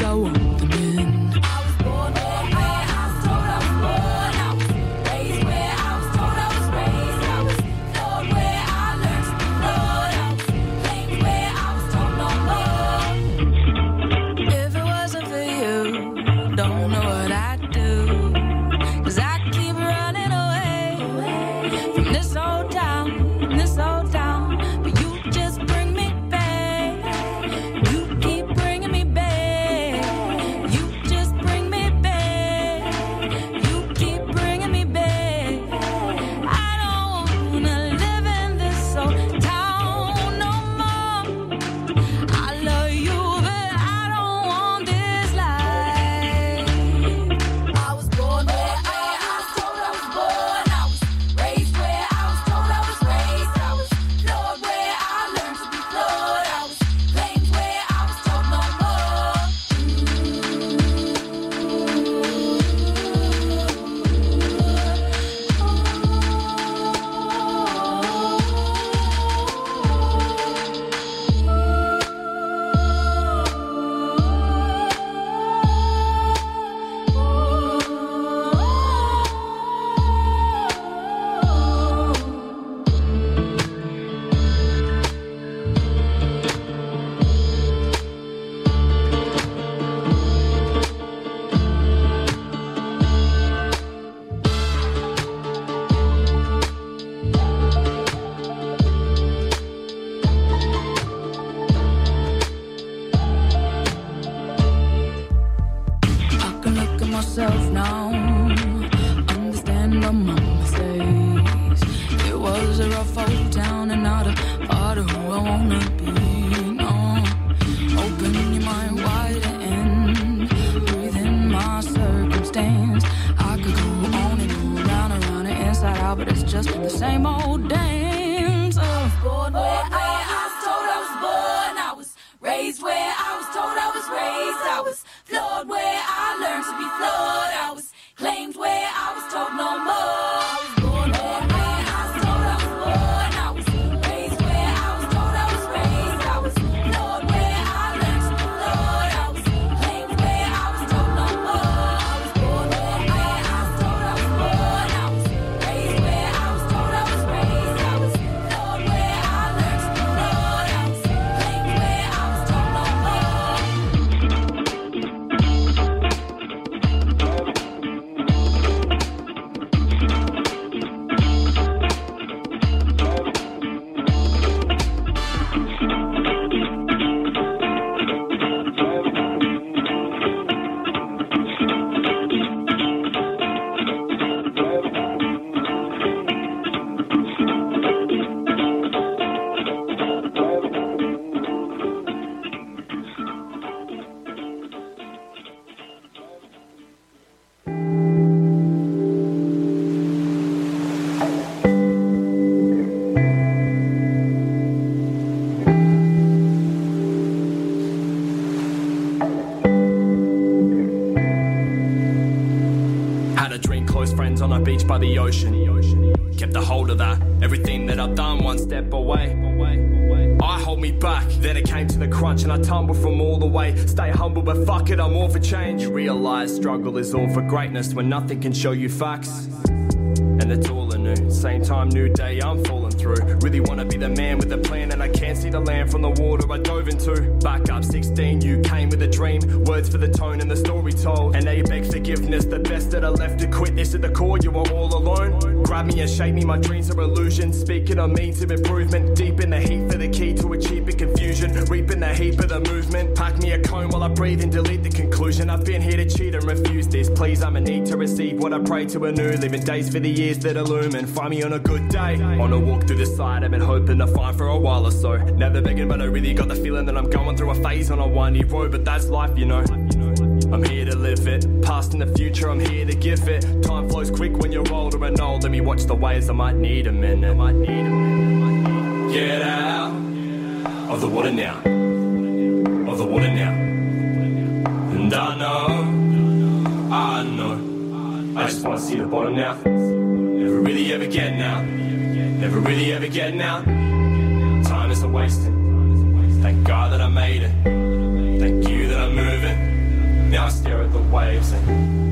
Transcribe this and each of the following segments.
I want them in. I was born where I was told I was born. I was raised where I was told I was raised. I was floored where I learned to be floored. I was blamed where I was told no more. If it wasn't for you, don't know what I'd do. 'Cause I keep running away from this old town, this old town. But you just bring me back. You keep bringing me back. You just bring me back. You keep bringing me back. I don't wanna live in this old town no more. I love you, but I don't want this life. I was born where I was told I was born. I was raised where I was told I was raised. I was floored where I learned to be floored. I was blamed where I was told no more. I can look at myself now, understand all my mistakes. It was a rough old town and not a part of who I wanna be. No, open your mind wide and breathe in my circumstance. I could go on and go round and round and inside out, but it's just the same old dance. I was born where I was told I was born. I was raised where I was told I was raised. I was floored where I learned to be floored. I was claimed where I was told no more. I was born where I was told I was born. I was raised where I was told I was raised. I was floored where I learned to be floored. I was claimed where I was told no more. I was born where I was told I was born. I was raised where I was told I was raised. I was floored where I learned to be floored. I was claimed where I was told no more. Had a drink, close friends on a beach by the ocean. Kept a hold of that, everything that I've done one step away. I hold me back, then it came to the crunch and I tumbled from all the way. Stay humble but fuck it, I'm all for change. You realise struggle is all for greatness when nothing can show you facts. And it's all anew, same time, new day, I'm falling through. Really wanna be the man with a plan and I can't see the land from the water I dove into. Back up 16, you came with a dream, words for the tone and the story told. And now you beg forgiveness, the best that I left to quit this at the core, you were all alone. Grab me and shake me, my dreams are illusions. Speaking of means of improvement, deep in the heat for the key to achieving confusion. Reaping the heap of the movement, pack me a cone while I breathe and delete the conclusion. I've been here to cheat and refuse this, please I'm in need to receive what I pray to anew. Living days for the years that illumine, find me on a good day. On a walk through the side I've been hoping to find for a while or so. Never begging but I really got the feeling that I'm going through a phase on a windy road. But that's life, you know, I'm here to live it. Past and the future, I'm here to give it. Time flows quick when you're older and old. Let me watch the ways, I might need a minute. Get out of the water now, of the water now. And I know, I just wanna see the bottom now. Never really ever getting out, never really ever getting out. Time isn't wasting, thank God that I made it. Thank you that I'm moving, waves and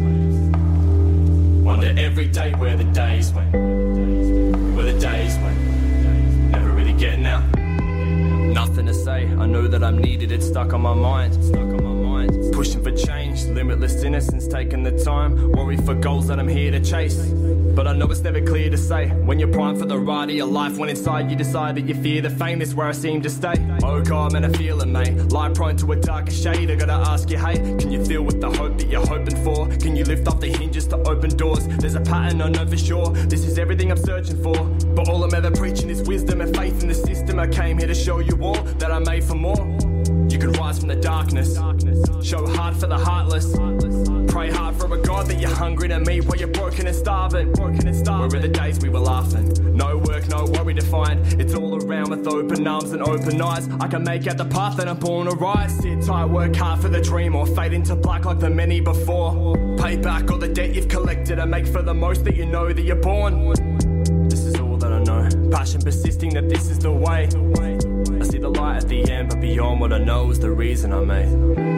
wonder every day where the days went. Where the days went. Never really getting out. Nothing to say, I know that I'm needed, it's stuck on my mind. Pushing for change, limitless innocence, taking the time. Worry for goals that I'm here to chase. But I know it's never clear to say when you're primed for the ride of your life. When inside you decide that you fear the fame is where I seem to stay. Oh God, man, I feel it, mate. Lie prone to a darker shade. I gotta ask you, hey, can you feel with the hope that you're hoping for? Can you lift off the hinges to open doors? There's a pattern, I know for sure. This is everything I'm searching for. But all I'm ever preaching is wisdom and faith in the system. I came here to show you all that I'm made for more. You can rise from the darkness, show hard for the heartless. Pray hard for a God that you're hungry to meet while you're broken and starving. Where are the days we were laughing? No work, no worry to find. It's all around with open arms and open eyes. I can make out the path that I'm born to rise. Sit tight, work hard for the dream, or fade into black like the many before. Pay back all the debt you've collected and make for the most that you know that you're born. This is all that I know. Passion persisting that this is the way. I see the light at the end, but beyond what I know is the reason I'm made.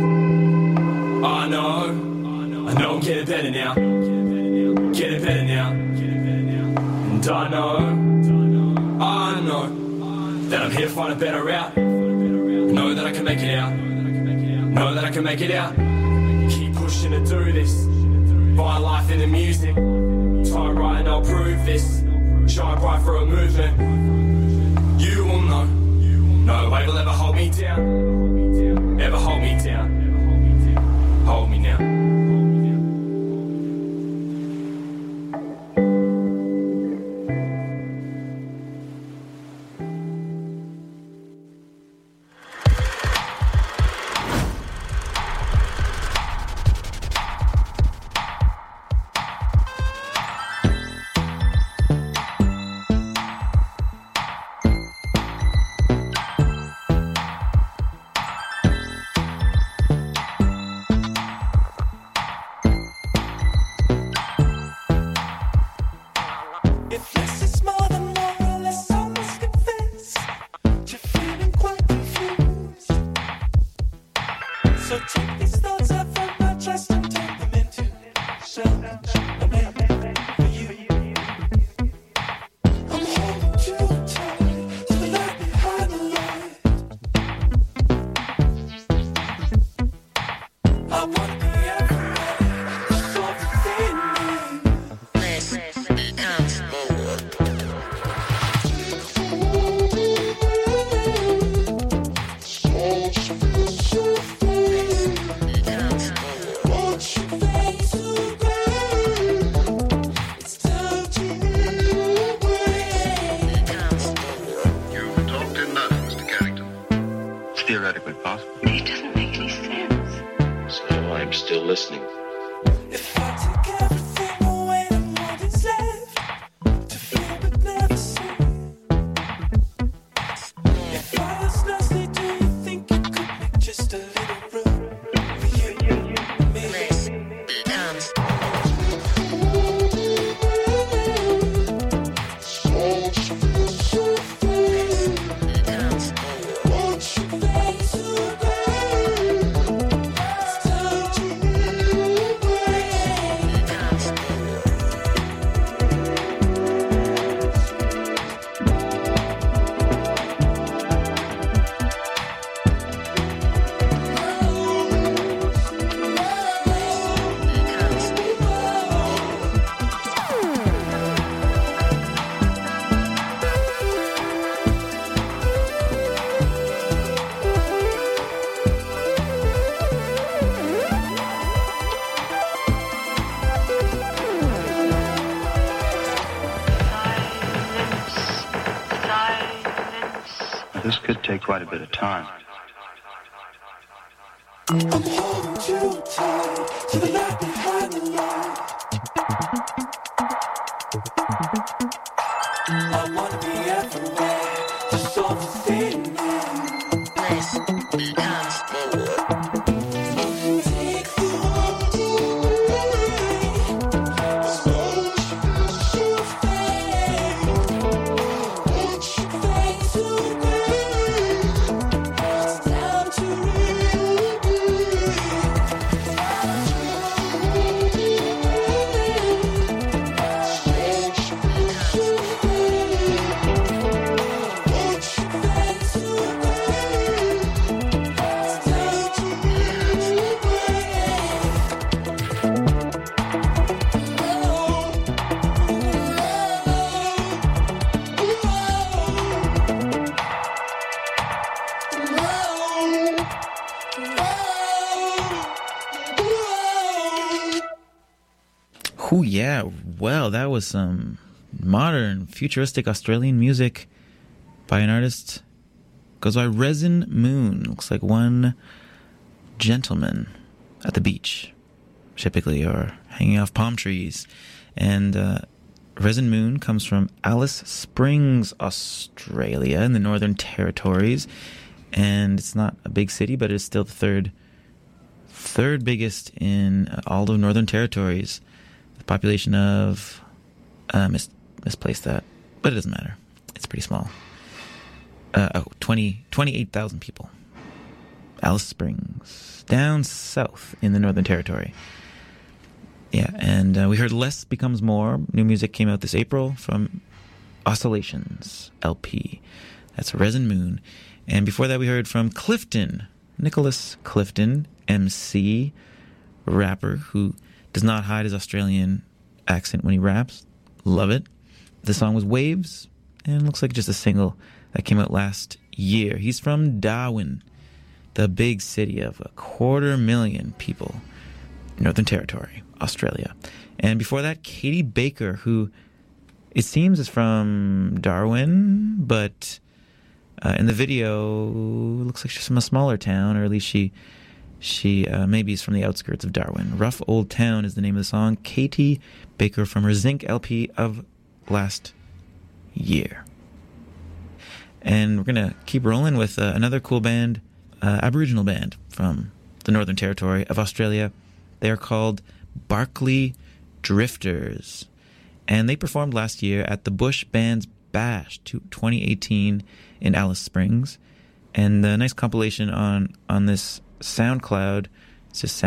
I know I'm getting better now. Getting better now. And I know that I'm here to find a better route. Know that I can make it out. Know that I can make it out. Keep pushing to do this. Find life in the music. Time right and I'll prove this. Shine bright for a movement. You will know. No wave will ever hold me down. Ever hold me down. Hold me now. This could take quite a bit of time. I'm holding too tight to the light behind the light. I wanna be everywhere to solve the thing. Take the world away. Watch you fade. Watch you fade to grey. It's time to rebuild. Oh, yeah. Well, that was some modern, futuristic Australian music by an artist. Goes by Resin Moon. Looks like one gentleman at the beach, typically, or hanging off palm trees. And Resin Moon comes from Alice Springs, Australia, in the Northern Territories. And it's not a big city, but it's still the third biggest in all of Northern Territories. The population of misplaced that, but it doesn't matter. It's pretty small. 28,000 people. Alice Springs, down south in the Northern Territory. Yeah, and we heard Less Becomes More. New music came out this April from Oscillations LP. That's Resin Moon. And before that, we heard from Clifton, Nicholas Clifton, MC, rapper who does not hide his Australian accent when he raps. Love it. The song was Waves, and looks like just a single that came out last year. He's from Darwin, the big city of 250,000 people, Northern Territory, Australia. And before that, Katie Baker, who it seems is from Darwin, but in the video, looks like she's from a smaller town, or at least she maybe is from the outskirts of Darwin. Rough Old Town is the name of the song. Katie Baker from her Zinc LP of last year. And we're going to keep rolling with another cool band, Aboriginal band from the Northern Territory of Australia. They are called Barclay Drifters. And they performed last year at the Bush Bands Bash 2018 in Alice Springs. And a nice compilation on this SoundCloud. It's just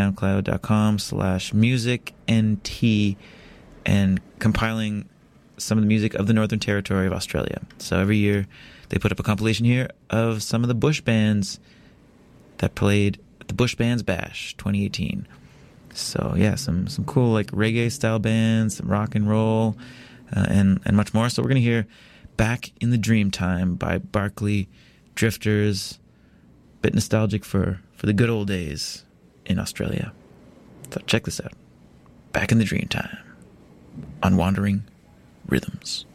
soundcloud.com/musicnt, and compiling some of the music of the Northern Territory of Australia. So every year they put up a compilation here of some of the Bush bands that played at the Bush Bands Bash 2018. So yeah, some cool like reggae style bands, some rock and roll, and much more. So we're going to hear Back in the Dreamtime by Barclay Drifters. Bit nostalgic for the good old days in Australia. So check this out. Back in the Dreamtime on Wandering Rhythms.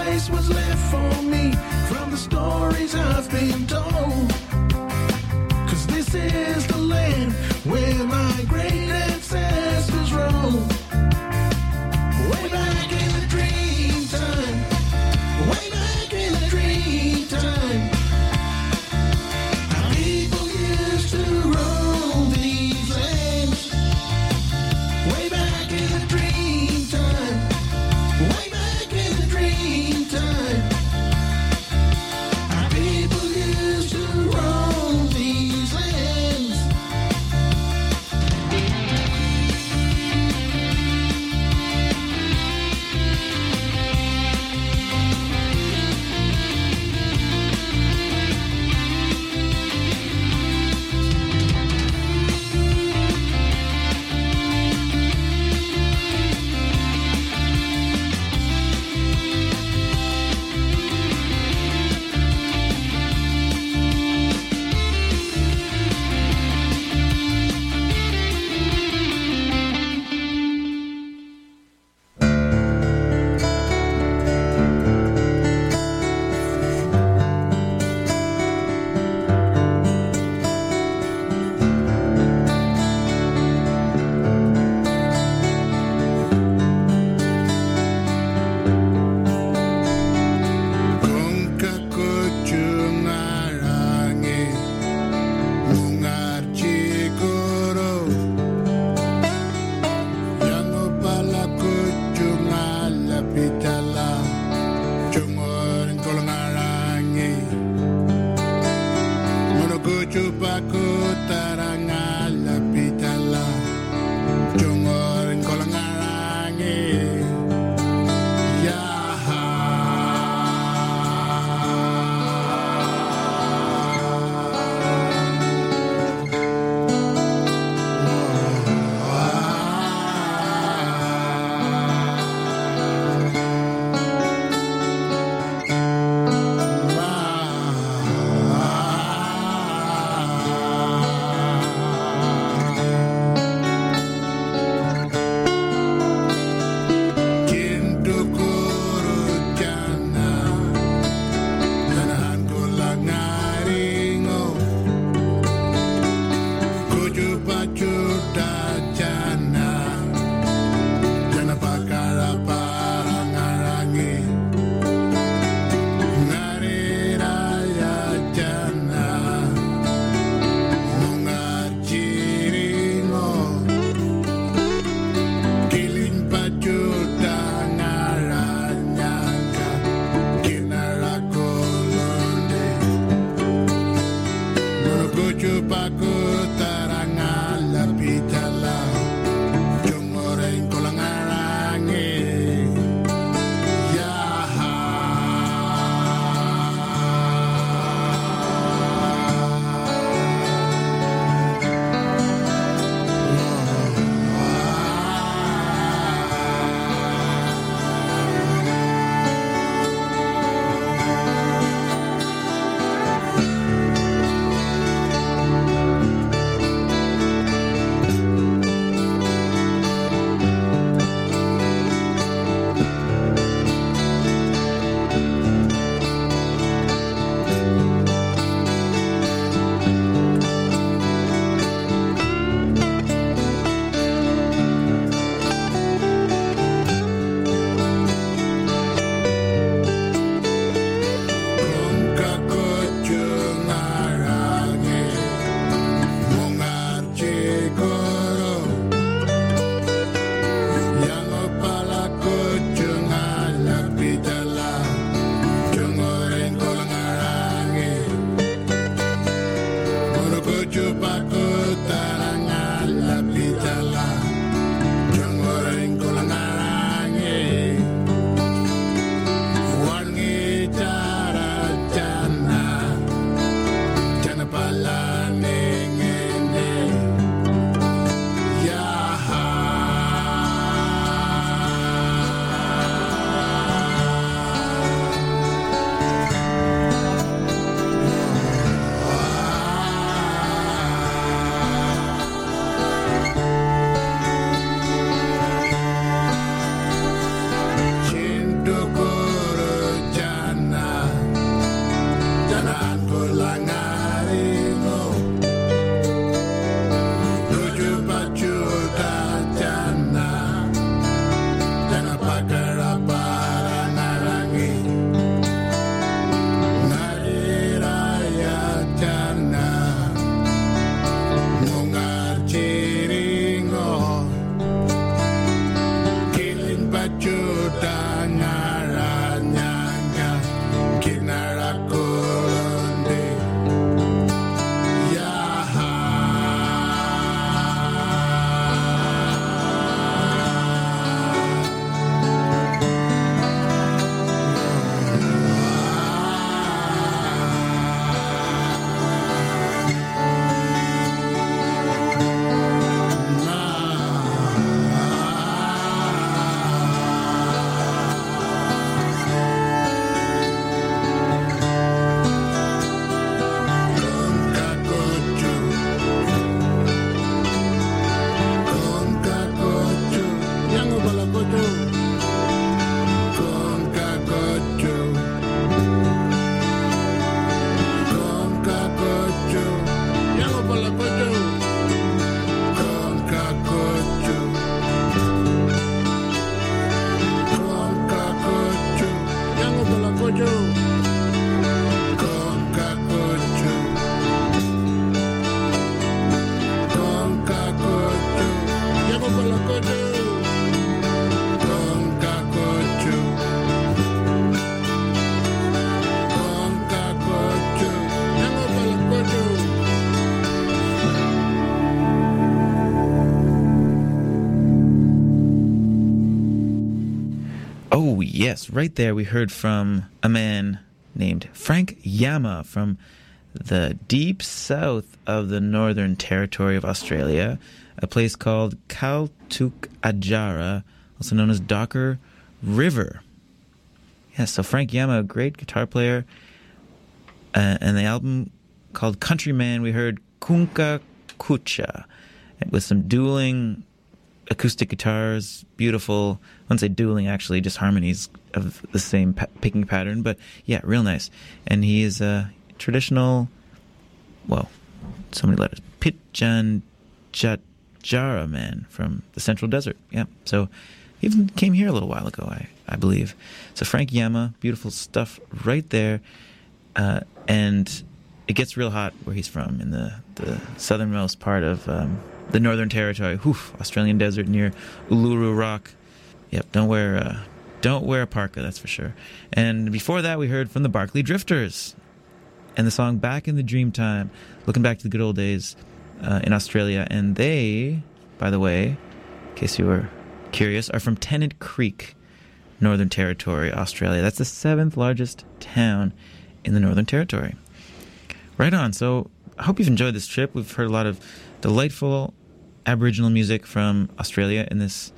place was left for me from the stories I've been told. 'Cause this is the land where my great ancestors roamed. Way back in the dream time, way back in the dream time, our people used to roam these lands. Way back in the dream time, way back in the dream time, our people used to roam these lands. Yango Palacocho. Concacocho. Concacocho. Yango Palacocho. Concacocho. Concacocho. Yango Palacocho. Oh, yes. Right there, we heard from a man named Frank Yama from the deep south of the Northern Territory of Australia, a place called Kaltuk Adjara, also known as Docker River. Yeah, so Frank Yama, a great guitar player. And the album called Countryman, we heard Kunka Kucha with some dueling acoustic guitars, beautiful. I wouldn't say dueling, actually, just harmonies of the same picking pattern, but yeah, real nice. And he is a traditional, well, so many letters, Pitjantjatjara man from the Central Desert. Yeah, so he even came here a little while ago, I believe. So Frank Yama, beautiful stuff right there. And it gets real hot where he's from, in the southernmost part of the Northern Territory. Australian desert near Uluru Rock. Yep, don't wear a parka, that's for sure. And before that, we heard from the Barclay Drifters and the song Back in the Dreamtime, looking back to the good old days in Australia. And they, by the way, in case you were curious, are from Tennant Creek, Northern Territory, Australia. That's the 7th largest town in the Northern Territory. Right on. So I hope you've enjoyed this trip. We've heard a lot of delightful Aboriginal music from Australia in this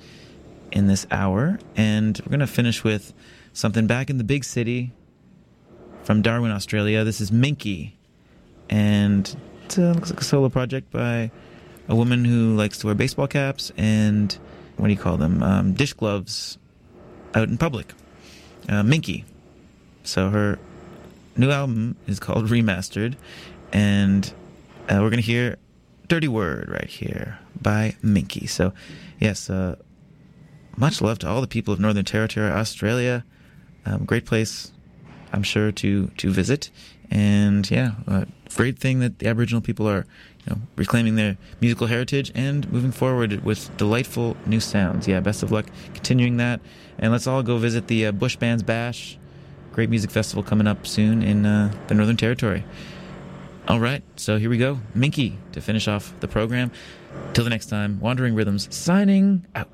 hour, and we're going to finish with something back in the big city from Darwin, Australia. This is Minky, and it looks like a solo project by a woman who likes to wear baseball caps and, what do you call them, dish gloves out in public. Minky. So her new album is called Remastered, and we're going to hear Dirty Word right here by Minky. So, yes, much love to all the people of Northern Territory, Australia. Great place, I'm sure, to visit. And, yeah, great thing that the Aboriginal people are reclaiming their musical heritage and moving forward with delightful new sounds. Yeah, best of luck continuing that. And let's all go visit the Bush Bands Bash. Great music festival coming up soon in the Northern Territory. All right, so here we go. Minky to finish off the program. Till the next time, Wandering Rhythms signing out.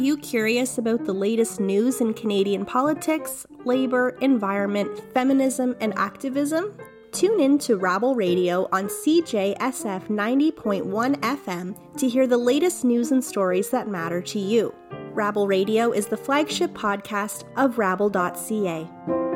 you curious about the latest news in Canadian politics, labor, environment, feminism, and activism? Tune in to Rabble Radio on CJSF 90.1 FM to hear the latest news and stories that matter to you. Rabble Radio is the flagship podcast of Rabble.ca.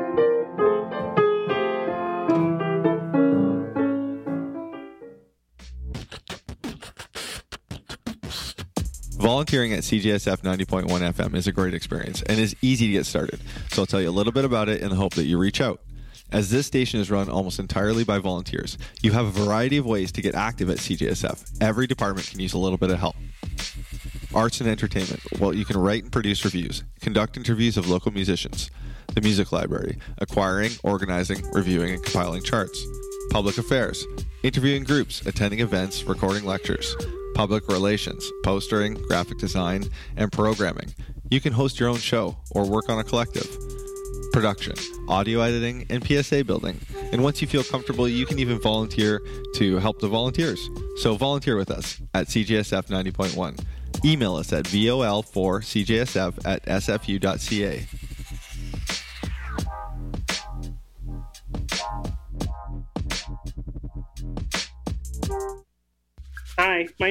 Volunteering at CJSF 90.1 FM is a great experience and is easy to get started, so I'll tell you a little bit about it in the hope that you reach out. As this station is run almost entirely by volunteers, you have a variety of ways to get active at CJSF. Every department can use a little bit of help. Arts and entertainment. Well, you can write and produce reviews, conduct interviews of local musicians. The music library. Acquiring, organizing, reviewing, and compiling charts. Public affairs. Interviewing groups, attending events, recording lectures. Public relations, postering, graphic design, and programming. You can host your own show or work on a collective. Production, audio editing, and PSA building. And once you feel comfortable, you can even volunteer to help the volunteers. So volunteer with us at CJSF 90.1. Email us at vol4cjsf@sfu.ca. Hi, my